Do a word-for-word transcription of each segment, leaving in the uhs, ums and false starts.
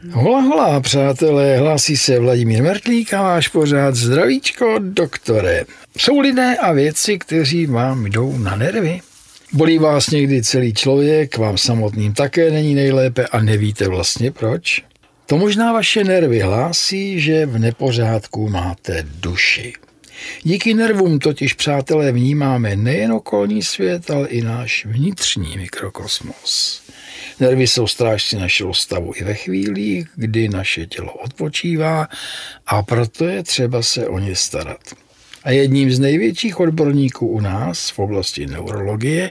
Hola, hola, přátelé, hlásí se Vladimír Mertlík a váš pořád Zdravíčko, doktore. Jsou lidé a věci, kteří vám jdou na nervy. Bolí vás někdy celý člověk, vám samotným také není nejlépe a nevíte vlastně proč? To možná vaše nervy hlásí, že v nepořádku máte duši. Díky nervům totiž, přátelé, vnímáme nejen okolní svět, ale i náš vnitřní mikrokosmos. Nervy jsou strážci našeho stavu i ve chvílích, kdy naše tělo odpočívá, a proto je třeba se o ně starat. A jedním z největších odborníků u nás v oblasti neurologie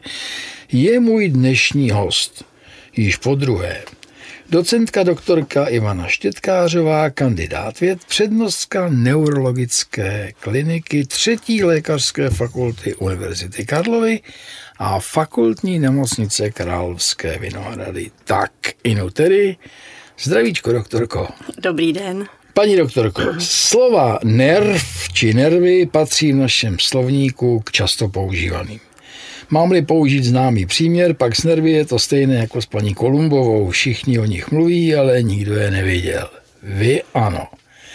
je můj dnešní host, již podruhé. Docentka doktorka Ivana Štětkářová, kandidát věd, přednostka neurologické kliniky třetí lékařské fakulty Univerzity Karlovy a fakultní nemocnice Královské Vinohrady. Tak, inu tedy, zdravíčko, doktorko. Dobrý den. Paní doktorko, slova nerv či nervy patří v našem slovníku k často používaným. Mám-li použít známý příměr, pak s nervy je to stejné jako s paní Kolumbovou. Všichni o nich mluví, ale nikdo je neviděl. Vy ano.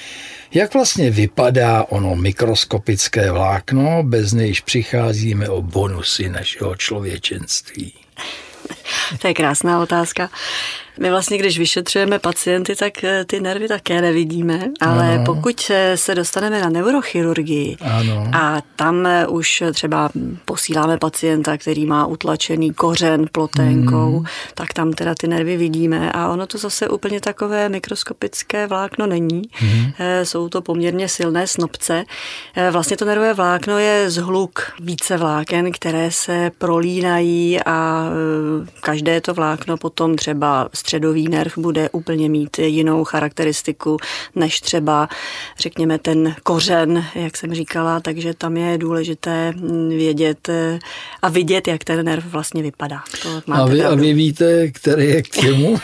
Jak vlastně vypadá ono mikroskopické vlákno, bez nějž přicházíme o bonusy našeho člověčenství? To je krásná otázka. My vlastně, když vyšetřujeme pacienty, tak ty nervy také nevidíme, ale ano. Pokud se dostaneme na neurochirurgii ano. a tam už třeba posíláme pacienta, který má utlačený kořen ploténkou, hmm. tak tam teda ty nervy vidíme a ono to zase úplně takové mikroskopické vlákno není. Hmm. Jsou to poměrně silné snopce. Vlastně to nervové vlákno je zhluk více vláken, které se prolínají a každé to vlákno potom třeba středový nerv bude úplně mít jinou charakteristiku než třeba, řekněme, ten kořen, jak jsem říkala, takže tam je důležité vědět a vidět, jak ten nerv vlastně vypadá. To a, vy, a vy víte, který je k čemu?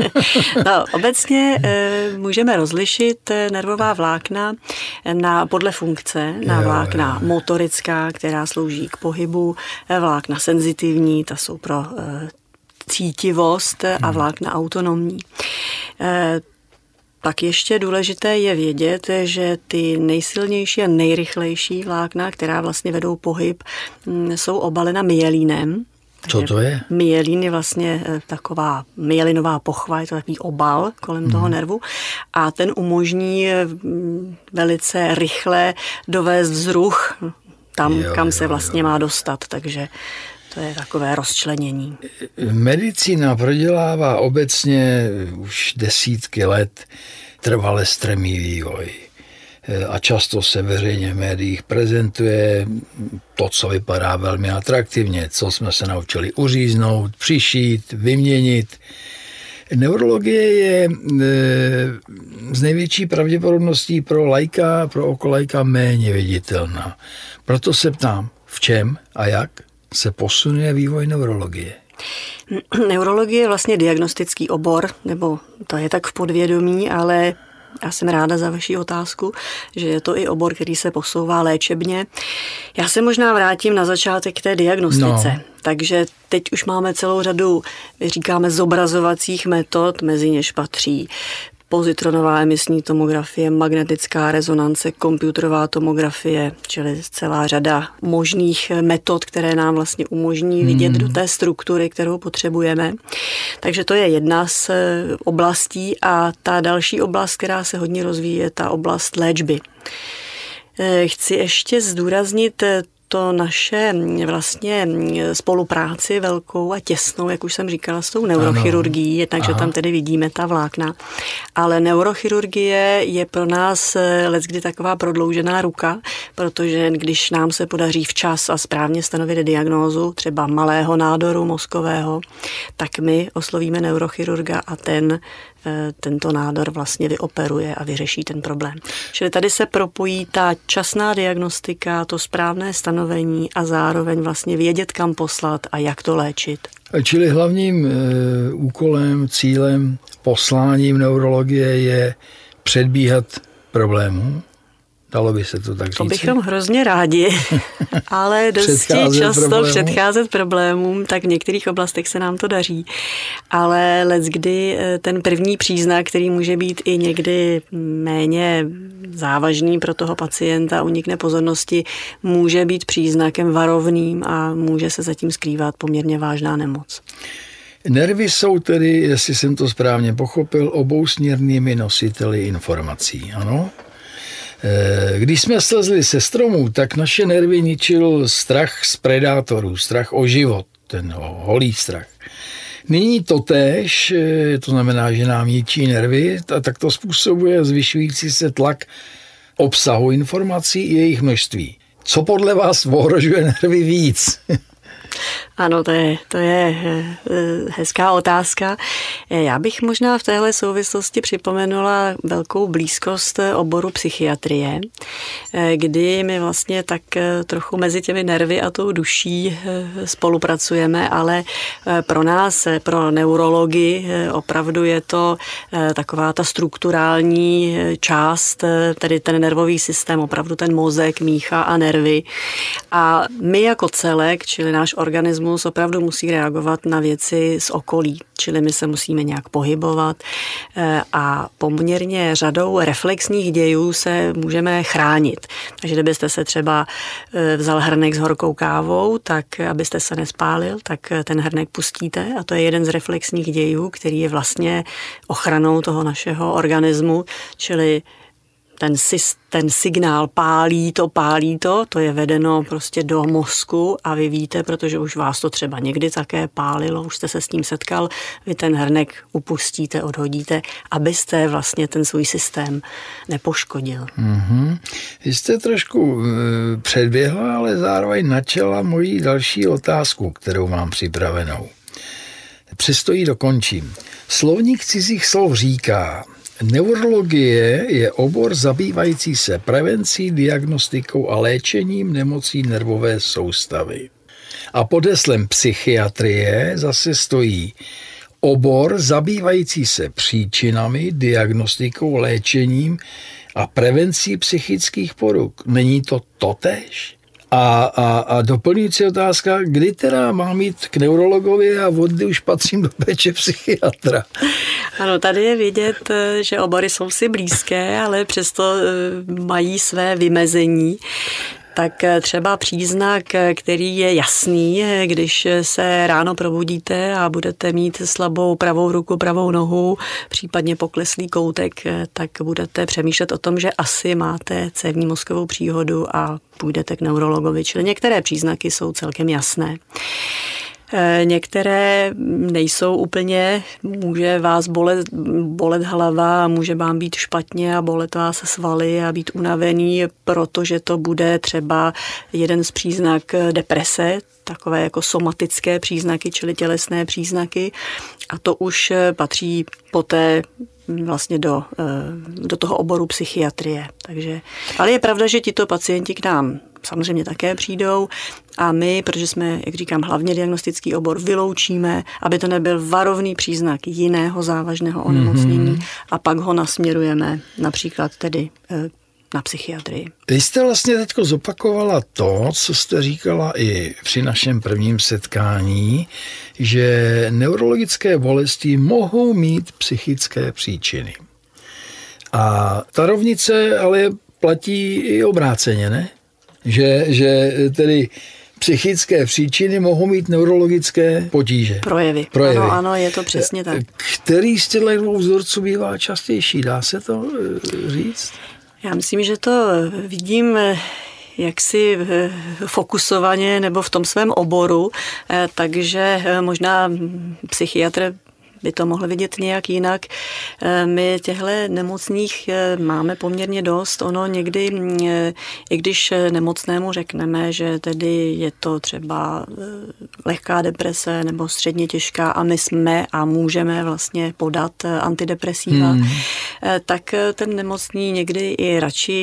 No, obecně můžeme rozlišit nervová vlákna na, podle funkce, na vlákna motorická, která slouží k pohybu, vlákna senzitivní, ta jsou pro cítivost a vlákna autonomní. Pak ještě důležité je vědět, že ty nejsilnější a nejrychlejší vlákna, která vlastně vedou pohyb, jsou obalena myelínem. Co to je? Myelín je vlastně taková myelinová pochva, je to takový obal kolem hmm. toho nervu a ten umožní velice rychle dovést vzruch tam, jo, kam jo, se vlastně jo. má dostat, takže to je takové rozčlenění. Medicína prodělává obecně už desítky let trvale strmý vývoj. A často se veřejně v médiích prezentuje to, co vypadá velmi atraktivně, co jsme se naučili uříznout, přišít, vyměnit. Neurologie je z největší pravděpodobností pro laika, pro okolajka méně viditelná. Proto se ptám, v čem a jak se posunuje vývoj neurologie? Neurologie je vlastně diagnostický obor, nebo to je tak v podvědomí, ale já jsem ráda za vaši otázku, že je to i obor, který se posouvá léčebně. Já se možná vrátím na začátek té diagnostice. No. Takže teď už máme celou řadu, říkáme, zobrazovacích metod, mezi něž patří pozitronová emisní tomografie, magnetická rezonance, komputerová tomografie, čili celá řada možných metod, které nám vlastně umožní vidět mm. do té struktury, kterou potřebujeme. Takže to je jedna z oblastí a ta další oblast, která se hodně rozvíjí, je ta oblast léčby. Chci ještě zdůraznit to naše vlastně spolupráci velkou a těsnou, jak už jsem říkala, s tou neurochirurgií, takže tam tedy vidíme ta vlákna. Ale neurochirurgie je pro nás leckdy taková prodloužená ruka, protože když nám se podaří včas a správně stanovit diagnózu třeba malého nádoru mozkového, tak my oslovíme neurochirurga a ten tento nádor vlastně vyoperuje a vyřeší ten problém. Čili tady se propojí ta časná diagnostika, to správné stanovení a zároveň vlastně vědět, kam poslat a jak to léčit. Čili hlavním e, úkolem, cílem, posláním neurologie je předbíhat problémů? Dalo by se to tak říct. To bychom hrozně rádi, ale dosti často problémů. předcházet problémům, tak v některých oblastech se nám to daří. Ale leckdy ten první příznak, který může být i někdy méně závažný pro toho pacienta, unikne pozornosti, může být příznakem varovným a může se zatím skrývat poměrně vážná nemoc. Nervy jsou tedy, jestli jsem to správně pochopil, obousměrnými nositeli informací, ano? Když jsme slezli se stromů, tak naše nervy ničil strach z predátorů, strach o život, ten holý strach. Nyní totéž, to znamená, že nám ničí nervy, a tak to způsobuje zvyšující se tlak obsahu informací i jejich množství. Co podle vás ohrožuje nervy víc? Ano, to je, to je hezká otázka. Já bych možná v téhle souvislosti připomenula velkou blízkost oboru psychiatrie, kdy my vlastně tak trochu mezi těmi nervy a tou duší spolupracujeme, ale pro nás, pro neurology, opravdu je to taková ta strukturální část, tedy ten nervový systém, opravdu ten mozek, mícha a nervy. A my jako celek, čili náš organismus, opravdu musí reagovat na věci z okolí, čili my se musíme nějak pohybovat a poměrně řadou reflexních dějů se můžeme chránit. Takže kdybyste se třeba vzal hrnek s horkou kávou, tak abyste se nespálil, tak ten hrnek pustíte a to je jeden z reflexních dějů, který je vlastně ochranou toho našeho organismu, čili ten, ten signál pálí to, pálí to, to je vedeno prostě do mozku a vy víte, protože už vás to třeba někdy také pálilo, už jste se s tím setkal, vy ten hrnek upustíte, odhodíte, abyste vlastně ten svůj systém nepoškodil. Mm-hmm. Vy jste trošku e, předběhla, ale zároveň načala moji další otázku, kterou mám připravenou. Přesto ji dokončím. Slovník cizích slov říká: neurologie je obor zabývající se prevencí, diagnostikou a léčením nemocí nervové soustavy. A pod heslem psychiatrie zase stojí obor zabývající se příčinami, diagnostikou, léčením a prevencí psychických poruch. Není to totéž? A, a, a doplňující otázka, kdy teda mám jít k neurologovi a od kdy už patřím do péče psychiatra? Ano, tady je vidět, že obory jsou si blízké, ale přesto mají své vymezení. Tak třeba příznak, který je jasný, když se ráno probudíte a budete mít slabou pravou ruku, pravou nohu, případně pokleslý koutek, tak budete přemýšlet o tom, že asi máte cévní mozkovou příhodu a půjdete k neurologovi. Čili některé příznaky jsou celkem jasné. Některé nejsou úplně, může vás bolet, bolet hlava, může vám být špatně a bolet vás svaly a být unavený, protože to bude třeba jeden z příznak deprese, takové jako somatické příznaky, čili tělesné příznaky, a to už patří poté vlastně do, do toho oboru psychiatrie. Takže, ale je pravda, že tito pacienti k nám samozřejmě také přijdou a my, protože jsme, jak říkám, hlavně diagnostický obor, vyloučíme, aby to nebyl varovný příznak jiného závažného onemocnění mm-hmm. a pak ho nasměrujeme například tedy na psychiatrii. Vy jste vlastně teďko zopakovala to, co jste říkala i při našem prvním setkání, že neurologické bolesti mohou mít psychické příčiny. A ta rovnice ale platí i obráceně, ne? Že, že tedy psychické příčiny mohou mít neurologické potíže. Projevy. Projevy. Ano, ano, je to přesně tak. Který z těchto dvou vzorců bývá častější? Dá se to říct? Já myslím, že to vidím jaksi fokusovaně nebo v tom svém oboru, takže možná psychiatr by to mohl vidět nějak jinak. My těchto nemocných máme poměrně dost. Ono někdy, i když nemocnému řekneme, že tedy je to třeba lehká deprese nebo středně těžká a my jsme a můžeme vlastně podat antidepresiva, hmm. tak ten nemocný někdy i radši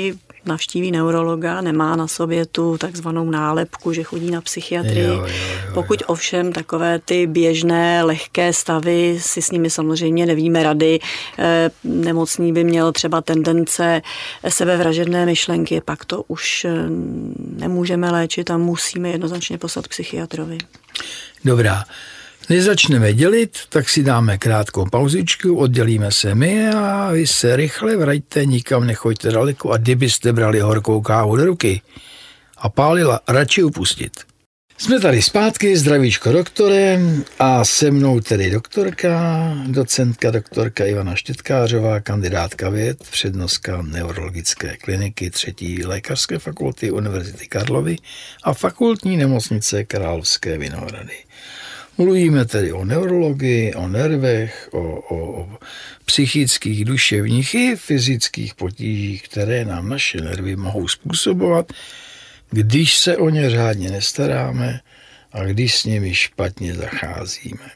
navštíví neurologa, nemá na sobě tu takzvanou nálepku, že chodí na psychiatrii. Jo, jo, jo, Pokud jo. ovšem takové ty běžné, lehké stavy, si s nimi samozřejmě nevíme rady, nemocný by měl třeba tendence sebevražedné myšlenky, pak to už nemůžeme léčit a musíme jednoznačně poslat k psychiatrovi. Dobrá. Než začneme dělit, tak si dáme krátkou pauzičku, oddělíme se my a vy se rychle vraťte, nikam nechoďte daleko a kdybyste brali horkou kávu do ruky a pálila, radši upustit. Jsme tady zpátky, zdravíčko doktore, a se mnou tedy doktorka, docentka doktorka Ivana Štětkářová, kandidátka věd, přednostka neurologické kliniky třetí lékařské fakulty Univerzity Karlovy a fakultní nemocnice Královské Vinohrady. Mluvíme tedy o neurologii, o nervech, o, o, o psychických, duševních i fyzických potížích, které nám naše nervy mohou způsobovat, když se o ně řádně nestaráme a když s nimi špatně zacházíme.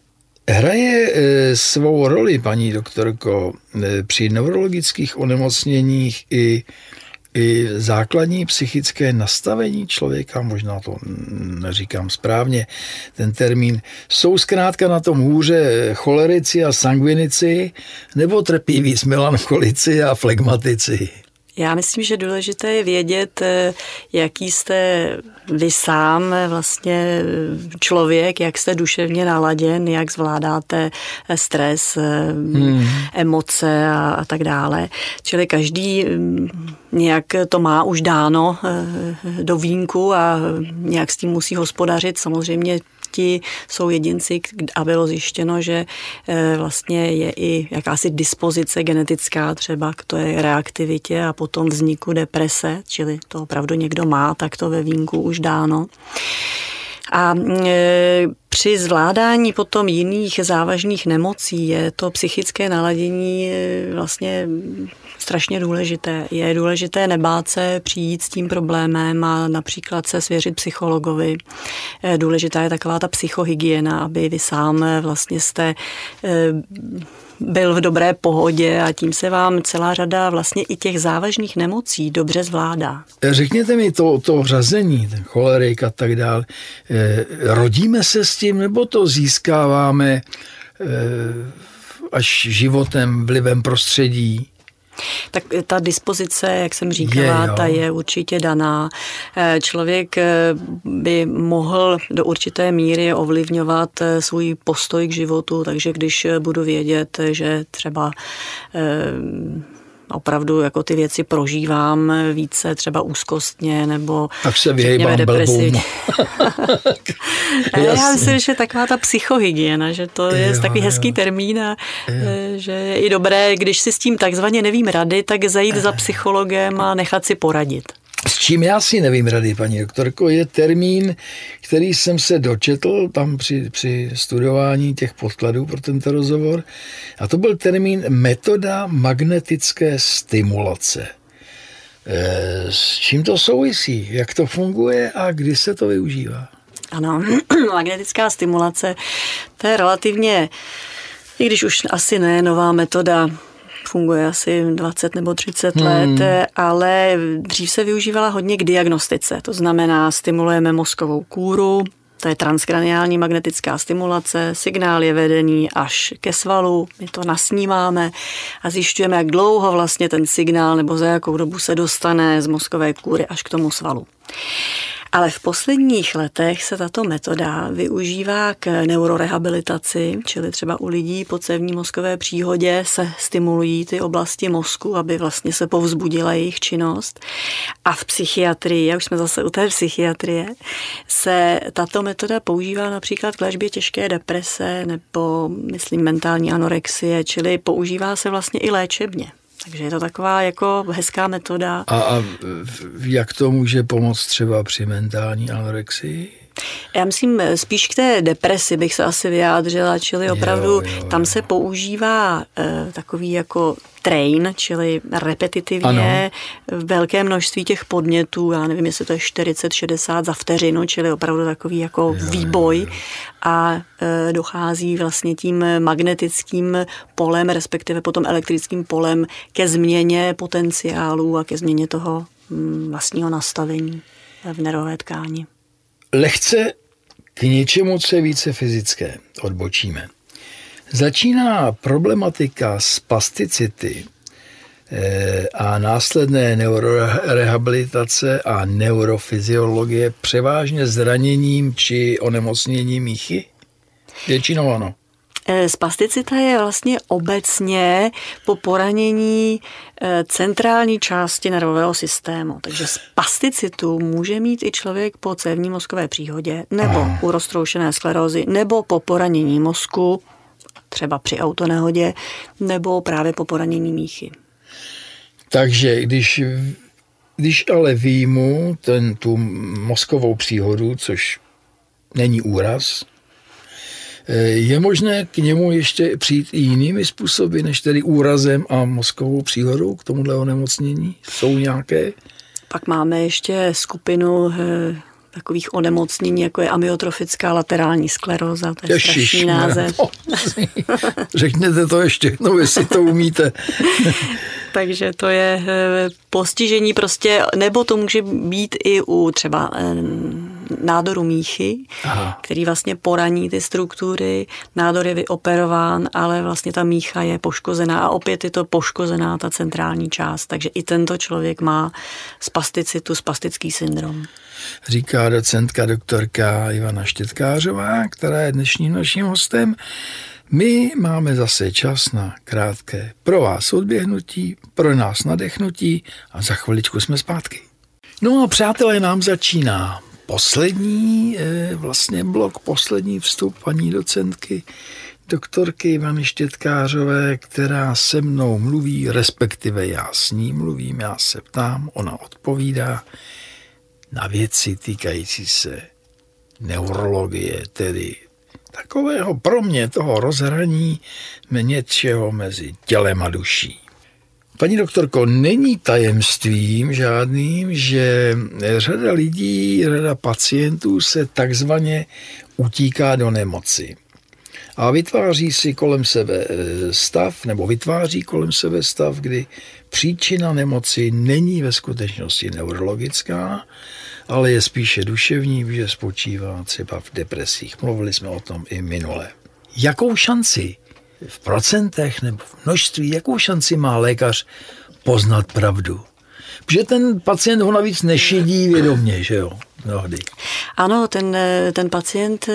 Hraje e, svou roli, paní doktorko, e, při neurologických onemocněních i I základní psychické nastavení člověka, možná to neříkám správně, ten termín, jsou zkrátka na tom hůře cholerici a sangvinici, nebo trpí víc melancholici a flegmatici? Já myslím, že důležité je vědět, jaký jste vy sám vlastně člověk, jak jste duševně naladěn, jak zvládáte stres, hmm. emoce a, a tak dále. Čili každý nějak to má už dáno do vínku a nějak s tím musí hospodařit. Samozřejmě ti jsou jedinci, a bylo zjištěno, že vlastně je i jakási dispozice genetická třeba k té reaktivitě a potom vzniku deprese, čili to opravdu někdo má, tak to ve vínku už dáno. A e, při zvládání potom jiných závažných nemocí je to psychické naladění e, vlastně strašně důležité. Je důležité nebát se přijít s tím problémem a například se svěřit psychologovi. E, důležitá je taková ta psychohygiena, aby vy sám vlastně jste e, byl v dobré pohodě a tím se vám celá řada vlastně i těch závažných nemocí dobře zvládá. Řekněte mi to, to řazení, ten cholerik a tak dál, rodíme se s tím, nebo to získáváme až životem, vlivem prostředí? Tak ta dispozice, jak jsem říkala, je, ta je určitě daná. Člověk by mohl do určité míry ovlivňovat svůj postoj k životu, takže když budu vědět, že třeba opravdu jako ty věci prožívám více třeba úzkostně nebo tak se vyhejbám blbům. Já myslím, že taková ta psychohygiena, že to je jo, takový hezký jo. termín a jo. že je i dobré, když si s tím takzvaně nevím rady, tak zajít za psychologem a nechat si poradit. S čím já si nevím rady, paní doktorko, je termín, který jsem se dočetl tam při, při studování těch podkladů pro tento rozhovor. A to byl termín metoda magnetické stimulace. E, s čím to souvisí? Jak to funguje a kdy se to využívá? Ano, magnetická stimulace, to je relativně, i když už asi ne nová metoda, funguje asi dvacet nebo třicet hmm. let, ale dřív se využívala hodně k diagnostice. To znamená, stimulujeme mozkovou kůru, to je transkraniální magnetická stimulace, signál je vedený až ke svalu, my to nasnímáme a zjišťujeme, jak dlouho vlastně ten signál nebo za jakou dobu se dostane z mozkové kůry až k tomu svalu. Ale v posledních letech se tato metoda využívá k neurorehabilitaci, čili třeba u lidí po cévní mozkové příhodě se stimulují ty oblasti mozku, aby vlastně se povzbudila jejich činnost. A v psychiatrii, a už jsme zase u té psychiatrie, se tato metoda používá například k léčbě těžké deprese nebo, myslím, mentální anorexie, čili používá se vlastně i léčebně. Takže je to taková jako hezká metoda. A, a jak to může pomoct třeba při mentální anorexii? Já myslím, spíš k té depresi bych se asi vyjádřila, čili opravdu jo, jo, jo. tam se používá e, takový jako train, čili repetitivně ano. velké množství těch podnětů, já nevím, jestli to je čtyřicet šedesát za vteřinu, čili opravdu takový jako jo, výboj jo, jo. a e, dochází vlastně tím magnetickým polem, respektive potom elektrickým polem ke změně potenciálu a ke změně toho m, vlastního nastavení v nervové tkáni. Lehce k něčemu, co je více fyzické, odbočíme. Začíná problematika spasticity a následné neurorehabilitace a neurofyziologie převážně zraněním či onemocněním míchy? Většinou ano. Spasticita je vlastně obecně po poranění centrální části nervového systému. Takže spasticitu může mít i člověk po cévní mozkové příhodě, nebo Aha. u roztroušené sklerózy, nebo po poranění mozku, třeba při autonehodě, nebo právě po poranění míchy. Takže když, když ale výjmu ten, tu mozkovou příhodu, což není úraz, je možné k němu ještě přijít i jinými způsoby, než tedy úrazem a mozkovou příhodou k tomuhle onemocnění? Jsou nějaké? Pak máme ještě skupinu takových onemocnění, jako je amyotrofická laterální skleróza, to je Ježiš, strašný název. Řekněte to ještě jednou, jestli to umíte. Takže to je postižení prostě, nebo to může být i u třeba nádoru míchy, Aha. který vlastně poraní ty struktury, nádor je vyoperován, ale vlastně ta mícha je poškozená a opět je to poškozená ta centrální část, takže i tento člověk má spasticitu, spastický syndrom. Říká docentka doktorka Ivana Štětkářová, která je dnešním naším hostem. My máme zase čas na krátké pro vás odběhnutí, pro nás nadechnutí a za chviličku jsme zpátky. No a přátelé, nám začíná poslední vlastně blok, poslední vstup paní docentky doktorky Ivany Štětkářové, která se mnou mluví, respektive já s ní mluvím, já se ptám, ona odpovídá na věci týkající se neurologie, tedy takového pro mě toho rozhraní něčeho mezi tělem a duší. Paní doktorko, není tajemstvím žádným, že řada lidí, řada pacientů se takzvaně utíká do nemoci a vytváří si kolem sebe stav, nebo vytváří kolem sebe stav, kdy příčina nemoci není ve skutečnosti neurologická, ale je spíše duševní, že spočívá třeba v depresích. Mluvili jsme o tom i minule. Jakou šanci v procentech nebo v množství, jakou šanci má lékař poznat pravdu? Protože ten pacient ho navíc nešidí vědomě, že jo? Mnohdy. Ano, ten, ten pacient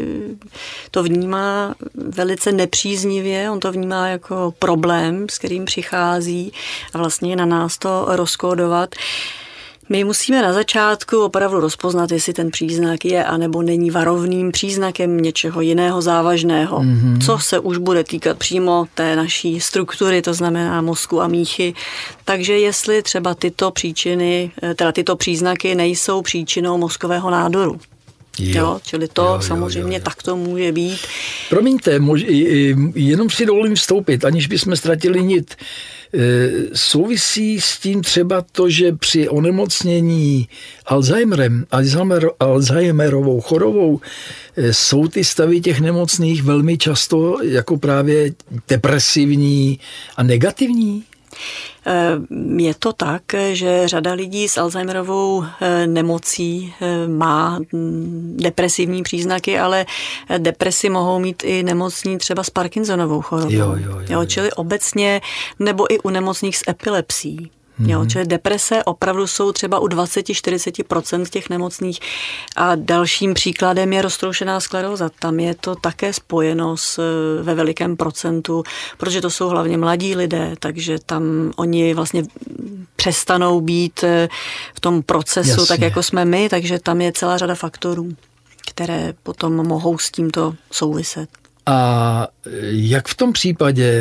to vnímá velice nepříznivě, on to vnímá jako problém, s kterým přichází a vlastně na nás to rozkódovat. My musíme na začátku opravdu rozpoznat, jestli ten příznak je anebo není varovným příznakem něčeho jiného závažného, mm-hmm. co se už bude týkat přímo té naší struktury, to znamená mozku a míchy. Takže jestli třeba tyto příčiny, teda tyto příznaky nejsou příčinou mozkového nádoru. Jo, jo, čili to jo, samozřejmě jo, jo. takto může být. Promiňte, mož, jenom si dovolím vstoupit, aniž bychom ztratili nit. Souvisí s tím třeba to, že při onemocnění Alzheimerem, Alzheimer, Alzheimerovou chorobou jsou ty stavy těch nemocných velmi často jako právě depresivní a negativní? Je to tak, že řada lidí s Alzheimerovou nemocí má depresivní příznaky, ale depresi mohou mít i nemocní třeba s Parkinsonovou chorobou. Jo, jo, jo, jo. Čili obecně, nebo i u nemocných s epilepsií. Jo, čili deprese opravdu jsou třeba u dvacet až čtyřicet procent těch nemocných a dalším příkladem je roztroušená skleróza. Tam je to také spojeno s, ve velikém procentu, protože to jsou hlavně mladí lidé, takže tam oni vlastně přestanou být v tom procesu Jasně. tak, jako jsme my, takže tam je celá řada faktorů, které potom mohou s tímto souviset. A jak v tom případě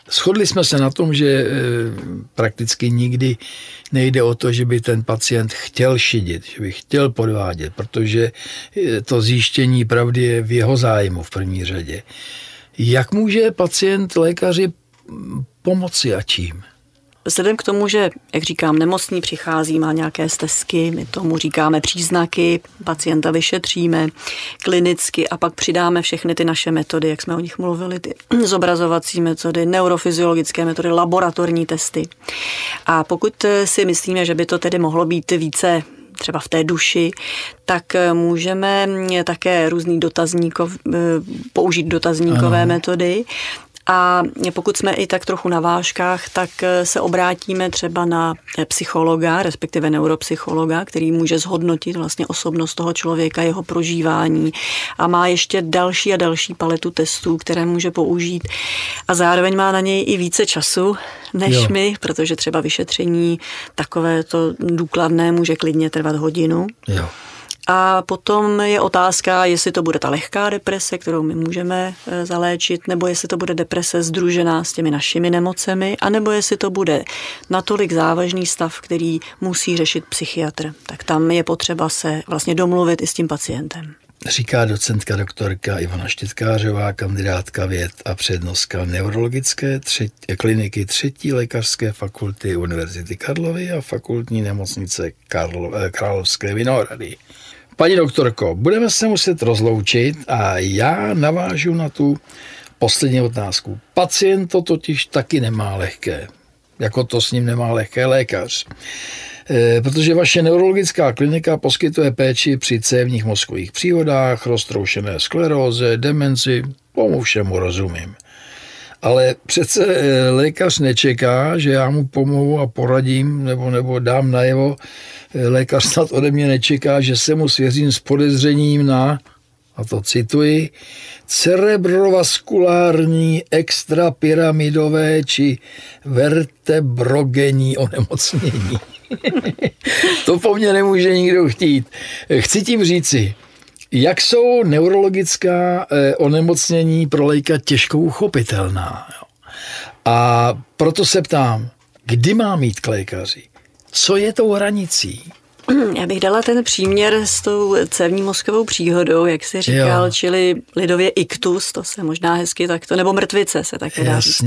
Shodli jsme se na tom, že prakticky nikdy nejde o to, že by ten pacient chtěl šidit, že by chtěl podvádět, protože to zjištění pravdy je v jeho zájmu v první řadě. Jak může pacient lékaři pomoci a čím? Vzhledem k tomu, že, jak říkám, nemocný přichází, má nějaké stezky, my tomu říkáme příznaky, pacienta vyšetříme klinicky a pak přidáme všechny ty naše metody, jak jsme o nich mluvili, ty zobrazovací metody, neurofyziologické metody, laboratorní testy. A pokud si myslíme, že by to tedy mohlo být více třeba v té duši, tak můžeme také různý dotazníkov, použít dotazníkové ano. metody. A pokud jsme i tak trochu na vážkách, tak se obrátíme třeba na psychologa, respektive neuropsychologa, který může zhodnotit vlastně osobnost toho člověka, jeho prožívání a má ještě další a další paletu testů, které může použít. A zároveň má na něj i více času než jo. my, protože třeba vyšetření takové to důkladné může klidně trvat hodinu. Jo. A potom je otázka, jestli to bude ta lehká deprese, kterou my můžeme zaléčit, nebo jestli to bude deprese sdružená s těmi našimi nemocemi, anebo jestli to bude natolik závažný stav, který musí řešit psychiatr. Tak tam je potřeba se vlastně domluvit i s tím pacientem. Říká docentka doktorka Ivana Štětkářová, kandidátka věd a přednostka neurologické třetí, kliniky třetí lékařské fakulty Univerzity Karlovy a fakultní nemocnice Karlo, Královské Vinohrady. Paní doktorko, budeme se muset rozloučit a já navážu na tu poslední otázku. Pacient to totiž taky nemá lehké, jako to s ním nemá lehké lékař. E, protože vaše neurologická klinika poskytuje péči při cévních mozkových příhodách, roztroušené skleróze, demenci, tomu všemu rozumím. Ale přece lékař nečeká, že já mu pomohu a poradím nebo, nebo dám najevo. Lékař snad ode mě nečeká, že se mu svěřím s podezřením na, a to cituji, cerebrovaskulární extrapyramidové či vertebrogenní onemocnění. To po mně nemůže nikdo chtít. Chci tím říci, jak jsou neurologická onemocnění pro laika těžko uchopitelná. A proto se ptám, kdy mám jít k lékaři? Co je tou hranicí? Já bych dala ten příměr s tou cévní mozkovou příhodou, jak jsi říkal, jo. čili lidově iktus, to se možná hezky takto, nebo mrtvice se také dá říct.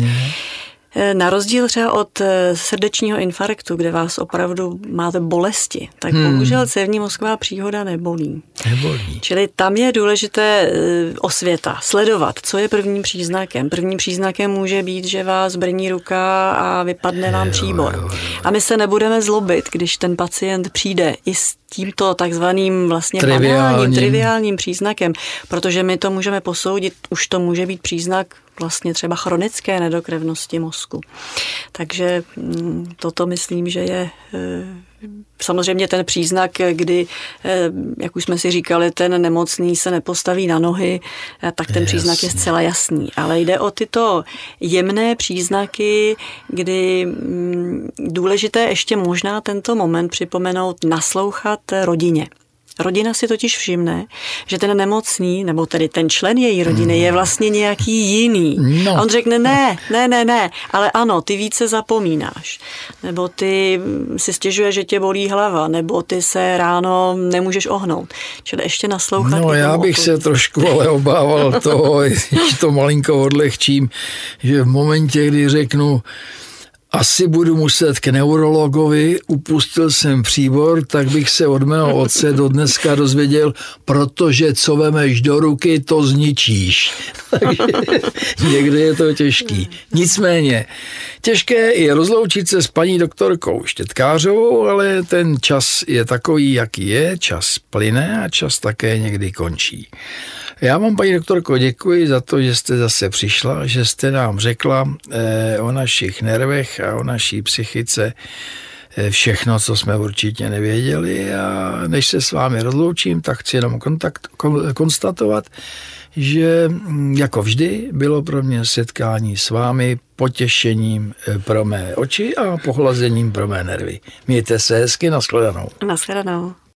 Na rozdíl třeba od srdečního infarktu, kde vás opravdu máte bolesti, tak hmm. bohužel cévní mozková příhoda nebolí. Nebolí. Čili tam je důležité osvěta, sledovat, co je prvním příznakem. Prvním příznakem může být, že vás brní ruka a vypadne vám příbor. Jo, jo, jo. A my se nebudeme zlobit, když ten pacient přijde i s tímto takzvaným vlastně triviálním. banálním, triviálním příznakem, protože my to můžeme posoudit, už to může být příznak vlastně třeba chronické nedokrevnosti mozku. Takže toto myslím, že je samozřejmě ten příznak, kdy, jak už jsme si říkali, ten nemocný se nepostaví na nohy, tak ten příznak Jasně. je zcela jasný. Ale jde o tyto jemné příznaky, kdy důležité ještě možná tento moment připomenout, naslouchat rodině. Rodina si totiž všimne, že ten nemocný, nebo tedy ten člen její rodiny je vlastně nějaký jiný. No. A on řekne, ne, ne, ne, ne, ale ano, ty více zapomínáš. Nebo ty si stěžuje, že tě bolí hlava, nebo ty se ráno nemůžeš ohnout. Čili ještě naslouchat. No já bych se trošku ale obával toho, když to malinko odlehčím, že v momentě, kdy řeknu, asi budu muset k neurologovi, upustil jsem příbor, tak bych se od mého otce do dneska dozvěděl, protože co vemeš do ruky, to zničíš. Takže někdy je to těžký. Nicméně, těžké je rozloučit se s paní doktorkou Štětkářovou, ale ten čas je takový, jaký je, čas plyne a čas také někdy končí. Já vám, paní doktorko, děkuji za to, že jste zase přišla, že jste nám řekla eh, o našich nervech a o naší psychice eh, všechno, co jsme určitě nevěděli, a než se s vámi rozloučím, tak chci jenom kontakt, kon, konstatovat, že jako vždy bylo pro mě setkání s vámi potěšením pro mé oči a pohlazením pro mé nervy. Mějte se hezky, nashledanou. Nashledanou.